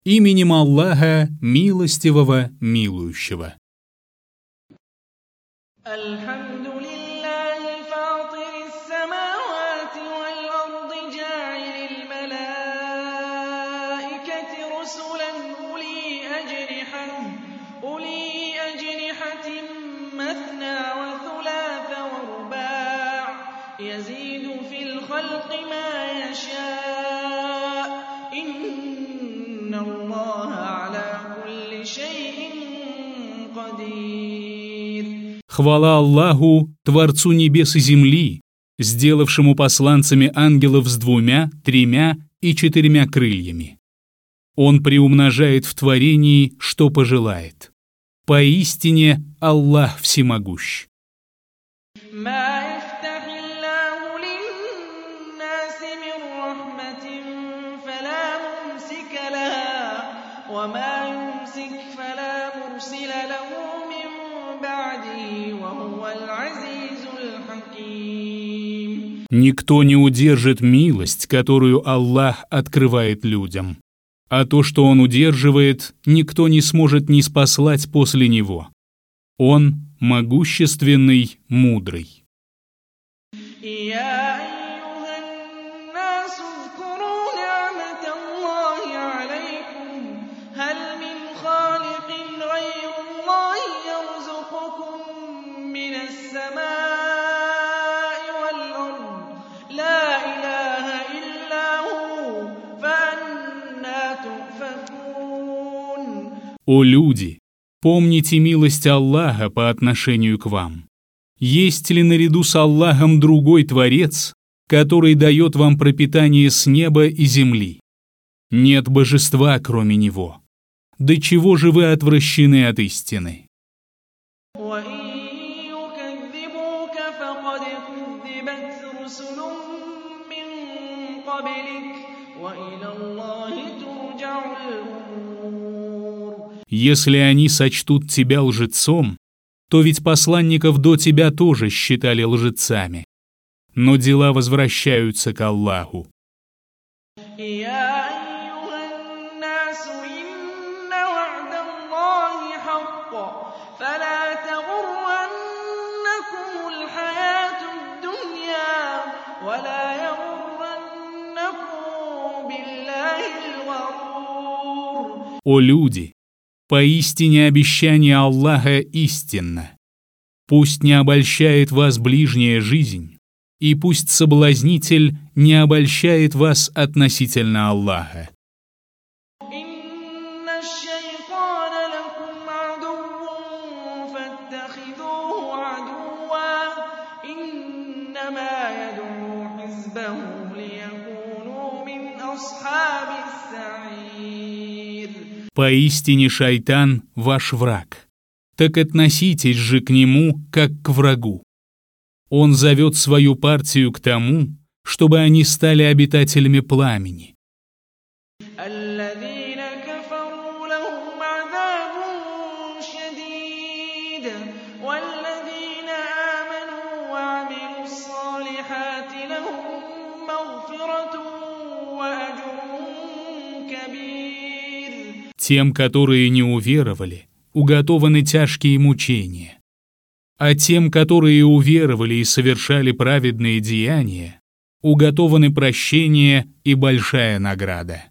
Именем Аллаха, милостивого, милующего. Хвала Аллаху, Творцу небес и земли, сделавшему посланцами ангелов с 2, 3 и 4 крыльями. Он приумножает в творении, что пожелает. Поистине Аллах всемогущ. Никто не удержит милость, которую Аллах открывает людям. А то, что Он удерживает, никто не сможет ниспослать после Него. Он могущественный, мудрый. О люди, помните милость Аллаха по отношению к вам. Есть ли наряду с Аллахом другой Творец, который дает вам пропитание с неба и земли? Нет божества, кроме Него. До чего же вы отвращены от истины? Если они сочтут тебя лжецом, то ведь посланников до тебя тоже считали лжецами. Но дела возвращаются к Аллаху. О люди! Поистине обещание Аллаха истинно. Пусть не обольщает вас ближняя жизнь, и пусть соблазнитель не обольщает вас относительно Аллаха. Поистине шайтан – ваш враг. Так относитесь же к нему, как к врагу. Он зовет свою партию к тому, чтобы они стали обитателями пламени. Тем, которые не уверовали, уготованы тяжкие мучения. А тем, которые уверовали и совершали праведные деяния, уготованы прощение и большая награда.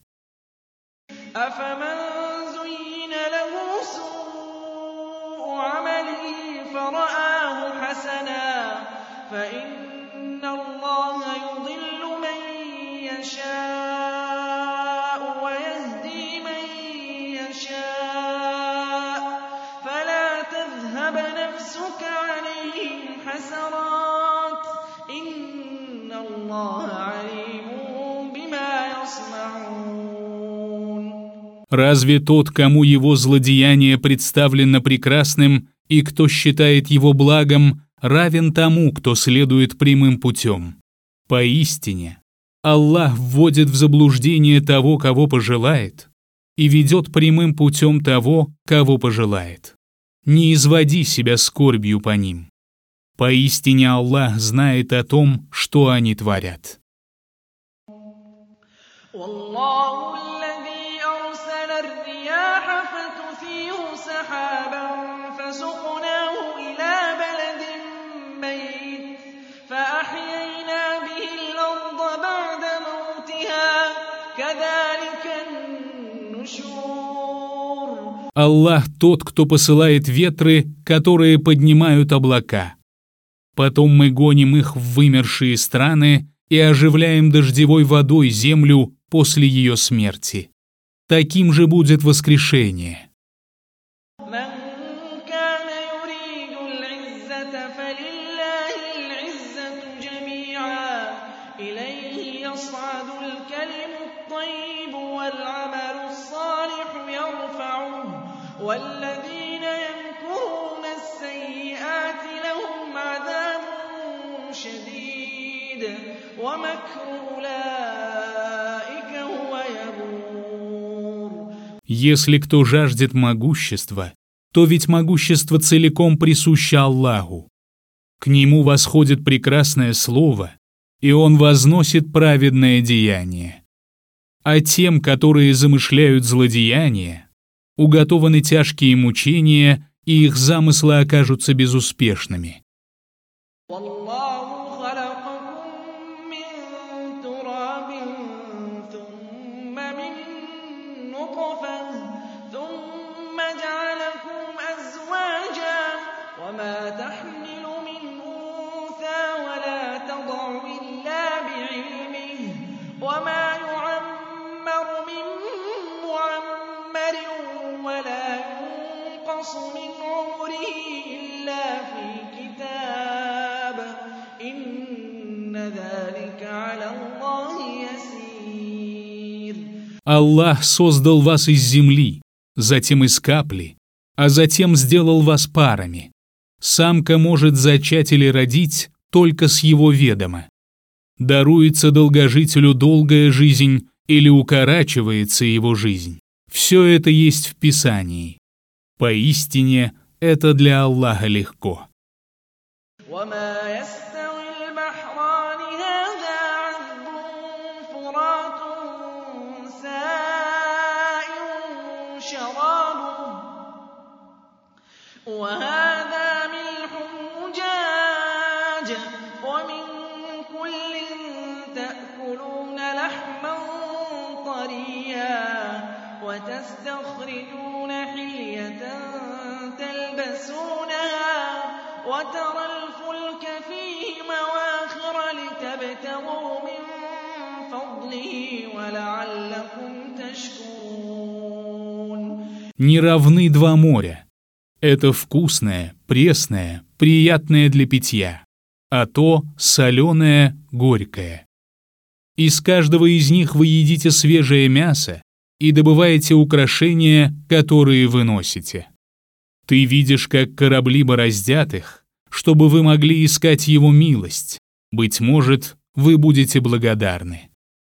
Разве тот, кому его злодеяние представлено прекрасным, и кто считает его благом, равен тому, кто следует прямым путем? Поистине, Аллах вводит в заблуждение того, кого пожелает, и ведет прямым путем того, кого пожелает. Не изводи себя скорбью по ним. Поистине Аллах знает о том, что они творят. فيه سحابا فسقناه إلى بلد ميت فأحيينا به الأرض بعد موتها كذلك النشور. Аллах тот, кто посылает ветры, которые поднимают облака. Потом мы гоним их в вымершие страны и оживляем дождевой водой землю после ее смерти. Таким же будет воскрешение. والذين يمكرون السيئات لهم عذاب شديد ومكر أولئك هو يبور. Если кто жаждет могущества, то ведь могущество целиком присуще Аллаху. К нему восходит прекрасное слово, и он возносит праведное деяние. А тем, которые замышляют злодеяния, уготованы тяжкие мучения, и их замыслы окажутся безуспешными. من عمره إلا في كتاب إن ذلك على الله يسير. Аллах создал вас из земли, затем из капли, а затем сделал вас парами. Самка может зачать или родить только с его ведома. Даруется долгожителю долгая жизнь или укорачивается его жизнь. Все это есть в Писании. Поистине, это для Аллаха легко. وتستخرجون حلية تلبسونها وترى الفلك فيه مواخر لتبتغوا من فضله ولعلكم تشكرون. Не равны два моря. Это вкусное, пресное, приятное для питья, а то соленое, горькое. Из каждого из них вы едите свежее мясо и добываете украшения, которые вы носите. Ты видишь, как корабли бороздят их, чтобы вы могли искать его милость. Быть может, вы будете благодарны.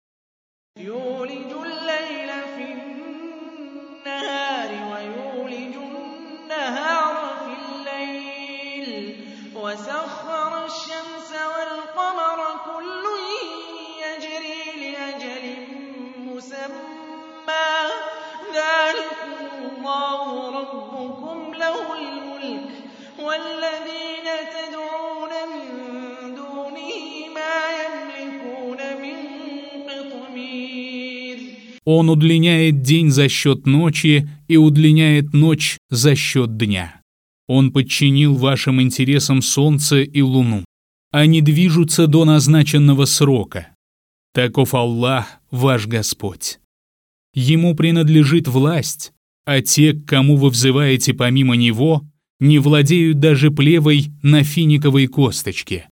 والذين تدعون من دونه ما يملكون من قطمير. Он удлиняет день за счет ночи и удлиняет ночь за счет дня. Он подчинил вашим интересам солнце и луну. Они движутся до назначенного срока. Таков Аллах, ваш Господь. Ему принадлежит власть, а те, к кому вы взываете помимо Него, не владеют даже плевой на финиковой косточке.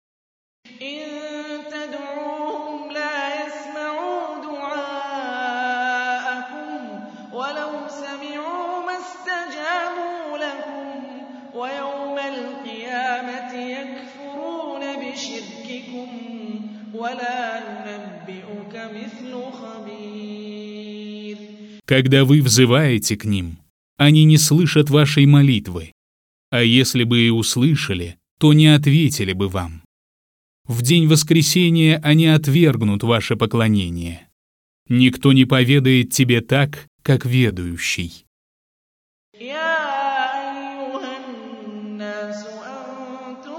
Когда вы взываете к ним, они не слышат вашей молитвы, а если бы и услышали, то не ответили бы вам. В день воскресения они отвергнут ваше поклонение. Никто не поведает тебе так, как ведающий. يا أيها الناس أنتم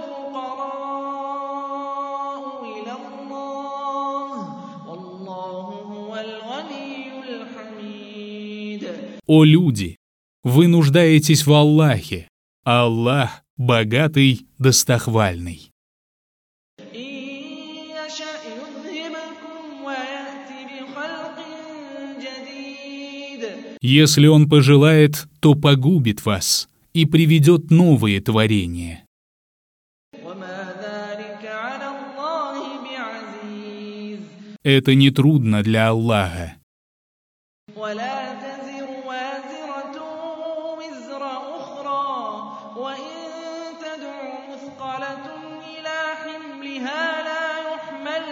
الفقراء إلى الله والله هو الغني الحميد. О люди, вы нуждаетесь в Аллахе, а Аллах богатый, достохвальный. إن يشأ يذهبكم ويأتي بخلق جديد. Если Он пожелает, то погубит вас и приведет новые творения. وما ذلك على الله بعزيز. Это нетрудно для Аллаха. ولا تزر وازرة وزر أخرى وإن تدع مثقلة إلى حملها لا يحمل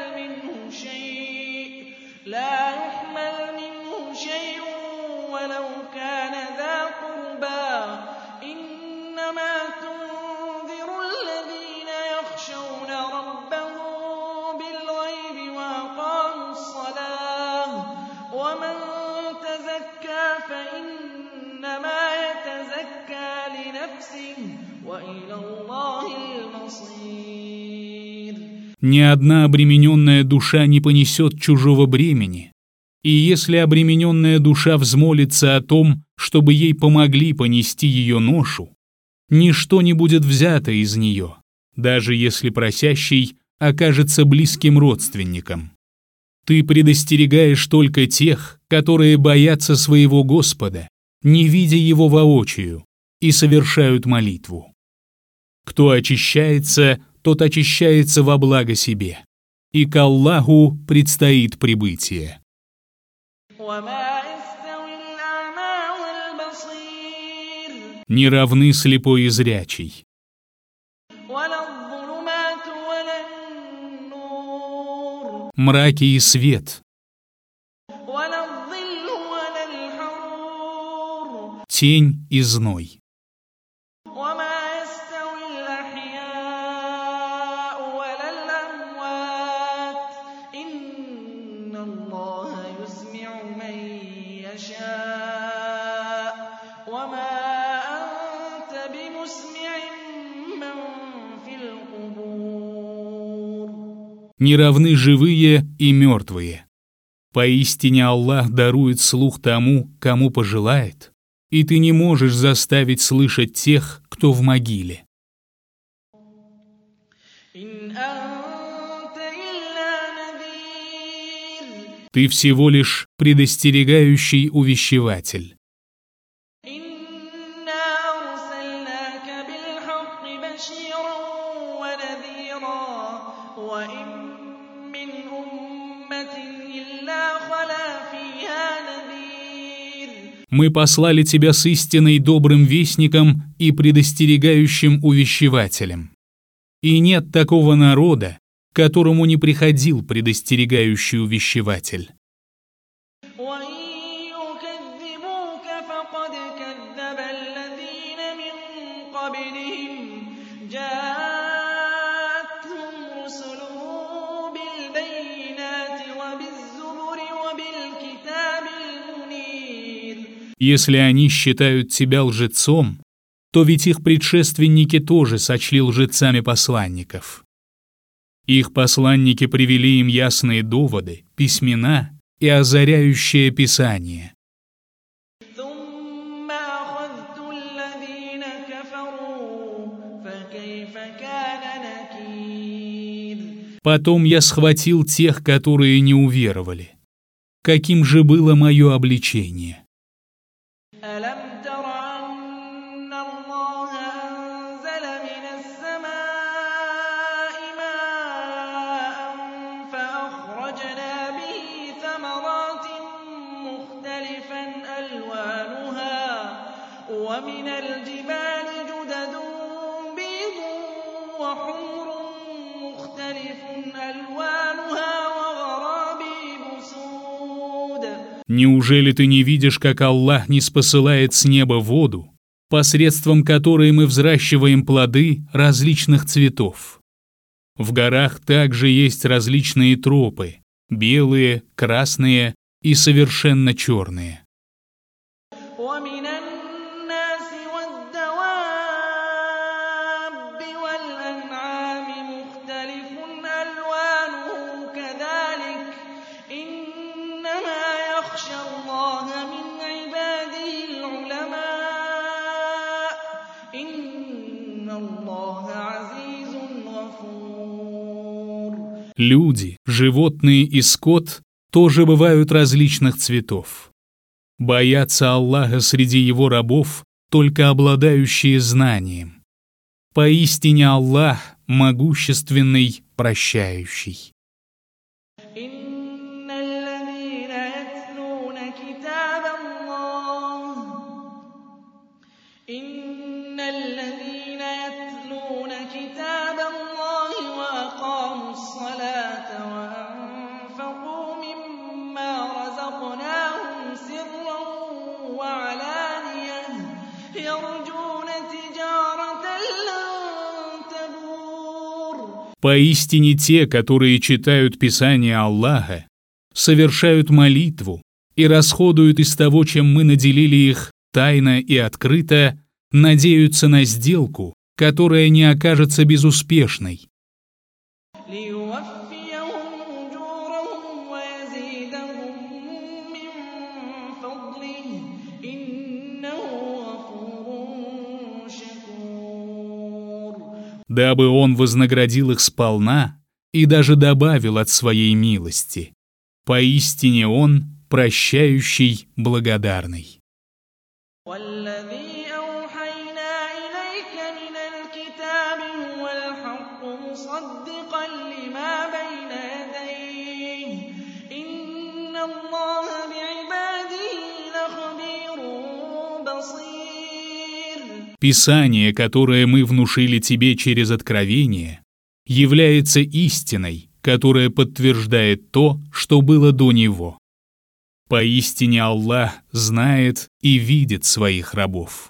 منه شيء ولو كان ذا قربى إنما تنذر الذين يخشون ربهم بالغيب وأقاموا الصلاة ومن تزكى فإنما يتزكى لنفسه وإلى الله المصير. Ни одна обремененная душа не понесет чужого бремени. И если обремененная душа взмолится о том, чтобы ей помогли понести ее ношу, ничто не будет взято из нее, даже если просящий окажется близким родственником. Ты предостерегаешь только тех, которые боятся своего Господа, не видя Его воочию, и совершают молитву. Кто очищается, тот очищается во благо себе, и к Аллаху предстоит прибытие. وما يستوي الأعمى والبصير Не равны слепой и зрячий, ولا الظلمات ولا النور мраки и свет, ولا الظل ولا الحرور тень и зной. وما يستوي الأحياء ولا الأموات إن الله يسمع من يشاء وما أنت بمسمع من في القبور. Не равны живые и мертвые. Поистине Аллах дарует слух тому, кому пожелает, и ты не можешь заставить слышать тех, кто в могиле. إن أنت إلا نذير Ты всего лишь предостерегающий увещеватель. إنا أرسلناك بالحق بشيرا ونذيرا وإن من أمة إلا خلا فيها نذير. Мы послали тебя с истиной добрым вестником и предостерегающим увещевателем. И нет такого народа, которому не приходил предостерегающий увещеватель. وإن يكذبوك فقد كذب الذين من قبلهم جاءتهم رسلهم بالبينات وبالزبر وبالكتاب المنير. Если они считают тебя лжецом, то ведь их предшественники тоже сочли лжецами посланников. Их посланники привели им ясные доводы, письмена и озаряющее Писание. ثم أخذت الذين كفروا فكيف كان نكير. Потом я схватил тех, которые не уверовали. Каким же было мое обличение? ألم تر أن الله أنزل من السماء ماء فأخرجنا به ثمرات مختلفا ألوانها ومن الجبال جدد بيض وحمر مختلف ألوانها وغرابيب سود. Неужели ты не видишь, как Аллах не спосылает с неба воду, посредством которой мы взращиваем плоды различных цветов? В горах также есть различные тропы – белые, красные и совершенно черные. ومن النَّاسِ وَالدَّوَابِّ وَالْأَنْعَامِ مُخْتَلِفٌ أَلْوَانُهُ كَذَٰلِكَ إِنَّمَا يَخْشَى اللَّهَ مِنْ عِبَادِهِ الْعُلَمَاءُ إِنَّ اللَّهَ عَزِيزٌ غَفُورٌ. Люди, животные и скот тоже бывают различных цветов. Боятся Аллаха среди его рабов только обладающие знанием. Поистине Аллах могущественный, прощающий. إِنَّ الَّذِينَ يَتْلُونَ كِتَابَ اللَّهِ وَأَقَامُوا الصَّلَاةَ وَأَنفَقُوا مِمَّا رَزَقْنَاهُمْ سِرًّا وَعَلَانِيَةً يَرْجُونَ تِجَارَةً لَّن تَبُورَ. Поистине те, которые читают Писание Аллаха, совершают молитву и расходуют из того, чем мы наделили их тайно и открыто, надеются на сделку, которая не окажется безуспешной. لِيُوَفِّيَهُمْ أُجُورَهُمْ وَيَزِيدَهُم مِّن فَضْلِهِ إِنَّهُ غَفُورٌ شَكُورٌ. Дабы Он вознаградил их сполна и даже добавил от своей милости. Поистине Он прощающий, благодарный. وَالَّذِي أَوْحَيْنَا إِلَيْكَ مِنَ الْكِتَابِ هُوَ الْحَقُّ مُصَدِّقًا لِّمَا بَيْنَ يَدَيْهِ إِنَّ اللَّهَ بِعِبَادِهِ لَخَبِيرٌ بَصِيرٌ. Писание, которое мы внушили тебе через откровение, является истиной, которая подтверждает то, что было до него. Поистине Аллах знает и видит своих рабов.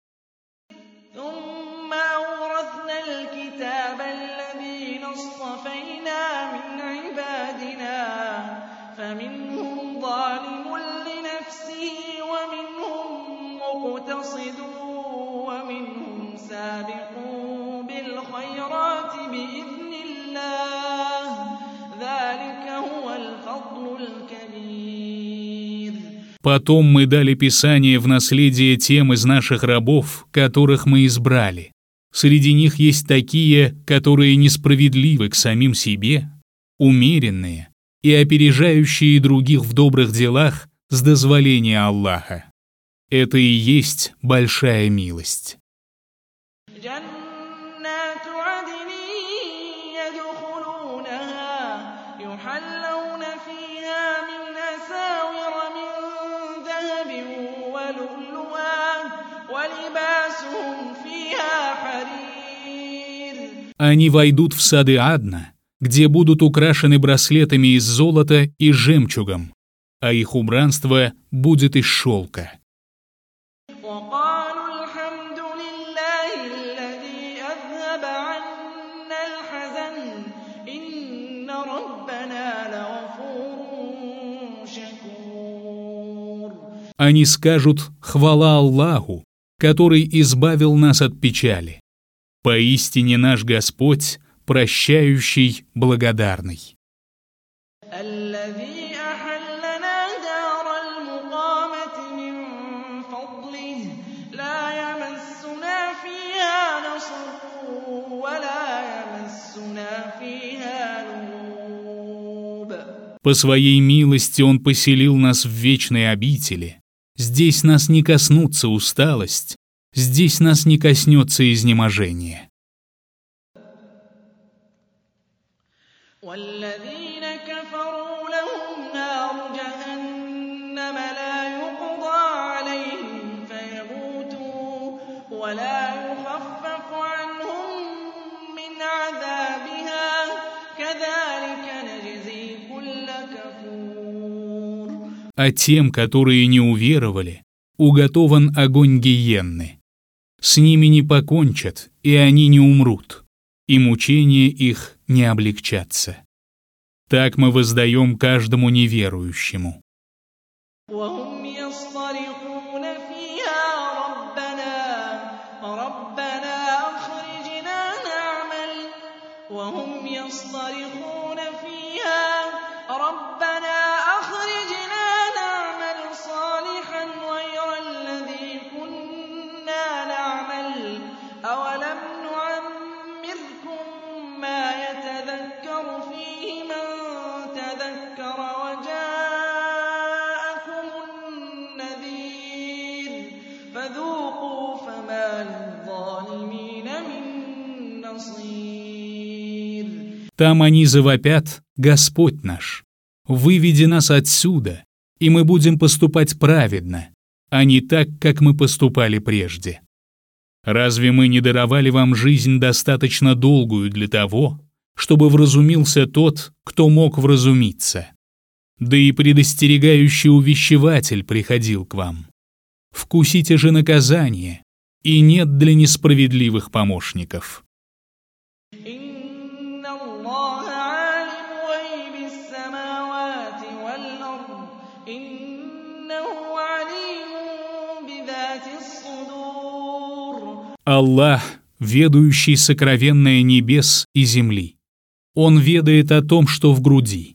ثُمَّ أَوْرَثْنَا الْكِتَابَ الَّذِينَ اصْطَفَيْنَا مِنْ عِبَادِنَا فَمِنْهُمْ ظَالِمٌ لِّنَفْسِهِ وَمِنْهُم مُّقْتَصِدٌ وَمِنْهُمْ سَابِقٌ بِالْخَيْرَاتِ بِإِذْنِ اللَّهِ ذَٰلِكَ هُوَ الْفَضْلُ الْكَبِيرُ. Потом мы дали Писание в наследие тем из наших рабов, которых мы избрали. Среди них есть такие, которые несправедливы к самим себе, умеренные и опережающие других в добрых делах с дозволения Аллаха. Это и есть большая милость. جَنَّاتُ عَدْنٍ يَدْخُلُونَهَا يُحَلَّوْنَ فِيهَا مِنْ أَسَاوِرَ مِن ذَهَبٍ وَلُؤْلُؤًا وَلِبَاسُهُمْ فِيهَا حَرِيرٌ. Они войдут в сады Адна, где будут украшены браслетами из золота и жемчугом, а их убранство будет из шелка. وَقَالُوا الْحَمْدُ لِلَّهِ الَّذِي أَذْهَبَ عَنَّا الْحَزَنَ إِنَّ رَبَّنَا لَغَفُورٌ شَكُورٌ. Они скажут «Хвала Аллаху, который избавил нас от печали». Поистине наш Господь прощающий, благодарный. الَّذِي أَحَلَّنَا دَارَ الْمُقَامَةِ مِن فَضْلِهِ لَا يَمَسُّنَا فِيهَا نَصَبٌ وَلَا يَمَسُّنَا فِيهَا لُغُوبٌ. По своей милости Он поселил нас в вечной обители. Здесь нас не коснутся усталость, здесь нас не коснется изнеможение. وَالَّذِينَ كَفَرُوا لَهُمْ نَارُ جَهَنَّمَ لَا يُقْضَىٰ عَلَيْهِمْ فَيَمُوتُوا وَلَا يُخَفَّفُ عَنْهُم مِّنْ عَذَابِهَا كَذَٰلِكَ نَجْزِي كُلَّ كَفُورٍ. А тем, которые не уверовали, уготован огонь гиенны. С ними не покончат, и они не умрут, и мучения их не облегчатся. Так мы воздаем каждому неверующему. وَهُمْ يَصْطَرِخُونَ فِيهَا رَبَّنَا يصطرخون فيها ربنا أخرجنا نعمل صالحا غير الذي كنا نعمل أولم نعمركم ما يتذكر فيه من تذكر وجاءكم النذير فذوقوا فما للظالمين من نصير. Там они завопят: «Господь наш, выведи нас отсюда, и мы будем поступать праведно, а не так, как мы поступали прежде. Разве мы не даровали вам жизнь достаточно долгую для того, чтобы вразумился тот, кто мог вразумиться? Да и предостерегающий увещеватель приходил к вам. Вкусите же наказание, и нет для несправедливых помощников». Аллах, ведающий сокровенное небес и земли. Он ведает о том, что в груди.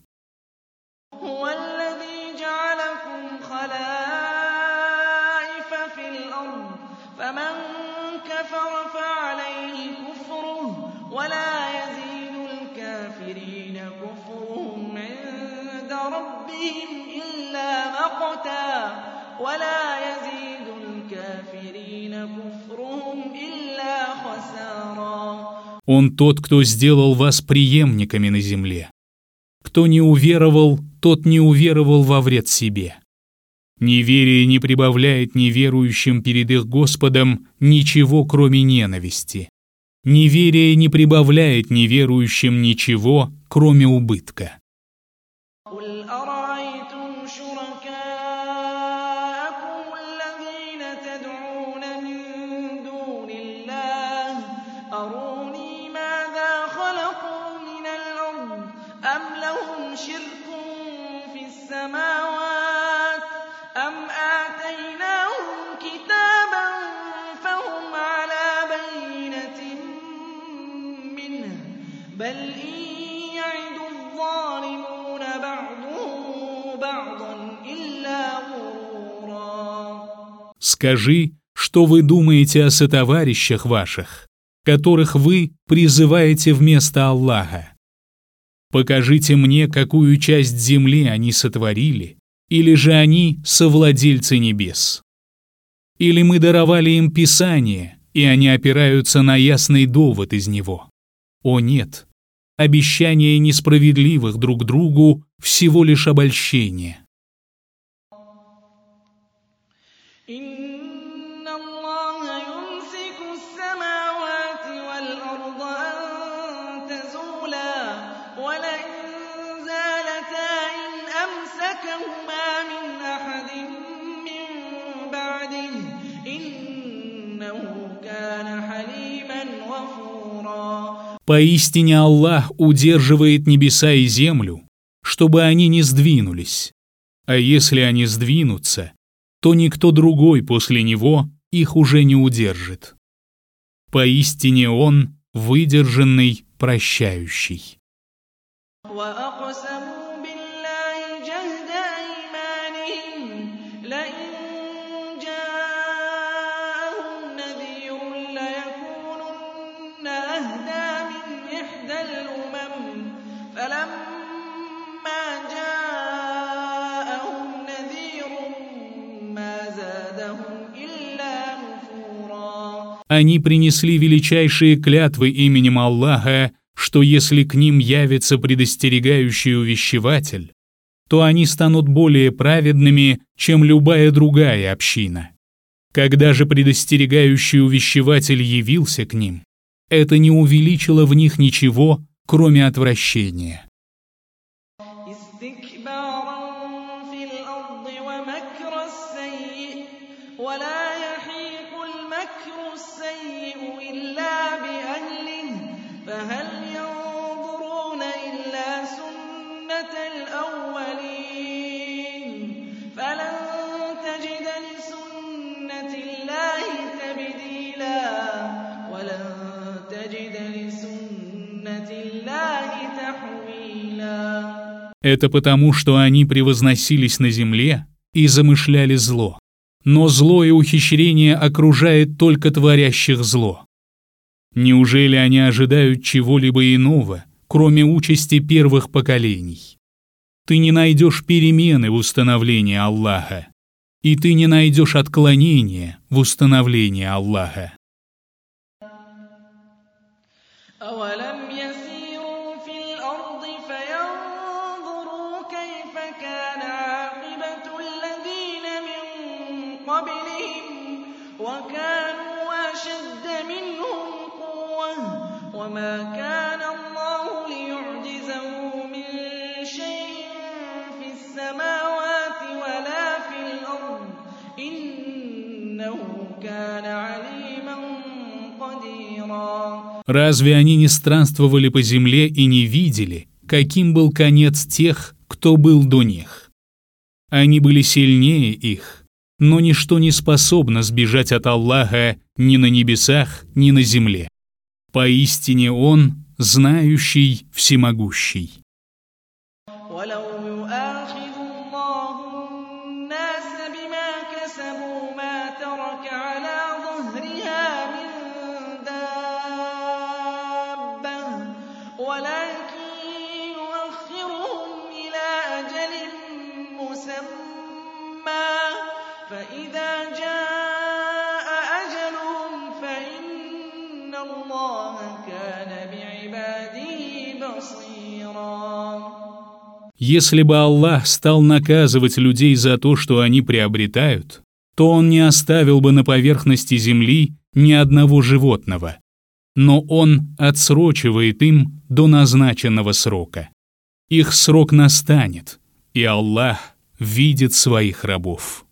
Он тот, кто сделал вас преемниками на земле. Кто не уверовал, тот не уверовал во вред себе. Неверие не прибавляет неверующим перед их Господом ничего, кроме ненависти. Неверие не прибавляет неверующим ничего, кроме убытка. Скажи, что вы думаете о сотоварищах ваших, которых вы призываете вместо Аллаха. Покажите мне, какую часть земли они сотворили, или же они совладельцы небес. Или мы даровали им Писание, и они опираются на ясный довод из него. О нет, обещания несправедливых друг другу всего лишь обольщение. Поистине Аллах удерживает небеса и землю, чтобы они не сдвинулись. А если они сдвинутся, то никто другой после него их уже не удержит. Поистине Он выдержанный, прощающий. Они принесли величайшие клятвы именем Аллаха, что если к ним явится предостерегающий увещеватель, то они станут более праведными, чем любая другая община. Когда же предостерегающий увещеватель явился к ним, это не увеличило в них ничего, кроме отвращения. ولن تجد لسنة الله Это потому, что они превозносились на земле и замышляли зло. Но зло и ухищрение окружает только творящих зло. Неужели они ожидают чего-либо иного, кроме участи первых поколений? Ты не найдешь перемены в установлении Аллаха, и ты не найдешь отклонения в установлении Аллаха. أَوَلَمْ يَسِيرُوا فِي الْأَرْضِ فَيَنظُرُوا كَيْفَ كَانَ عَاقِبَةُ الَّذِينَ مِن قَبْلِهِمْ وَكَانُوا أَشَدَّ مِنْهُمْ قُوَّةً وَمَا كَانَ اللَّهُ لِيُعْجِزَهُ مِن شَيْءٍ فِي السَّمَاوَاتِ وَلَا فِي الْأَرْضِ ۚ إِنَّهُ كَانَ عَلِيمًا قَدِيرًا. Разве они не странствовали по земле и не видели, каким был конец тех, кто был до них? Они были сильнее их, но ничто не способно сбежать от Аллаха ни на небесах, ни на земле. Поистине Он знающий, всемогущий. وَلَوْ يُؤَاخِذُ اللَّهُ النَّاسَ بِمَا كَسَبُوا مَا تَرَكَ عَلَىٰ ظَهْرِهَا مِن دَابَّةٍ وَلَٰكِن يُؤَخِّرُهُمْ إِلَىٰ أَجَلٍ مُّسَمًّى فَإِذَا جَاءَ أَجَلُهُمْ فَإِنَّ اللَّهَ كَانَ بِعِبَادِهِ بَصِيرًا. Если бы Аллах стал наказывать людей за то, что они приобретают, то Он не оставил бы на поверхности земли ни одного животного. Но Он отсрочивает им до назначенного срока. Их срок настанет, и Аллах видит своих рабов.